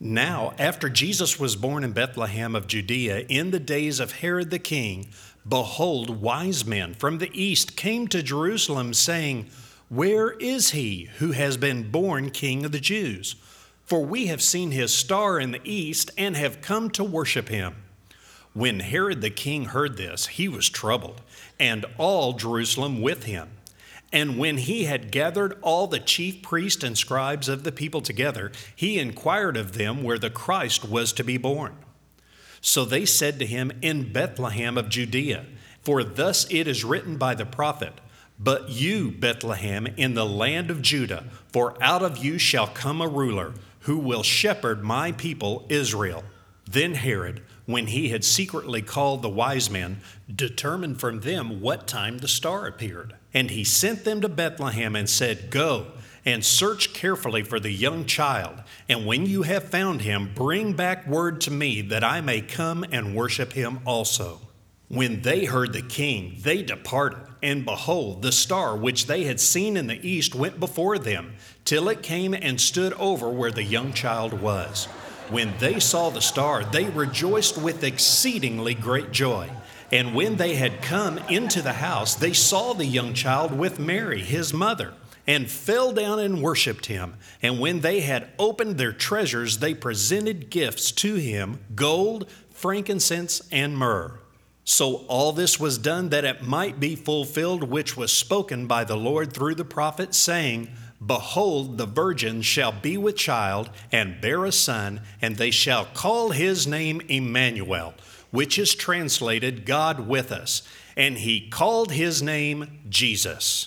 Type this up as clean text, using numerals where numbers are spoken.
Now, after Jesus was born in Bethlehem of Judea in the days of Herod the king, behold, wise men from the east came to Jerusalem, saying, "Where is he who has been born King of the Jews? For we have seen his star in the east and have come to worship him." When Herod the king heard this, he was troubled, and all Jerusalem with him. And when he had gathered all the chief priests and scribes of the people together, he inquired of them where the Christ was to be born. So they said to him, "In Bethlehem of Judea, for thus it is written by the prophet, 'But you, Bethlehem, in the land of Judah, for out of you shall come a ruler, who will shepherd my people Israel.'" Then Herod, when he had secretly called the wise men, determined from them what time the star appeared. And he sent them to Bethlehem and said, "Go and search carefully for the young child, and when you have found him, bring back word to me that I may come and worship him also." When they heard the king, they departed, and behold, the star which they had seen in the east went before them, till it came and stood over where the young child was. When they saw the star, they rejoiced with exceedingly great joy. And when they had come into the house, they saw the young child with Mary, his mother, and fell down and worshipped him. And when they had opened their treasures, they presented gifts to him, gold, frankincense, and myrrh. So all this was done that it might be fulfilled which was spoken by the Lord through the prophet, saying, "Behold, the virgin shall be with child and bear a son, and they shall call his name Emmanuel," which is translated God with us. And he called his name Jesus.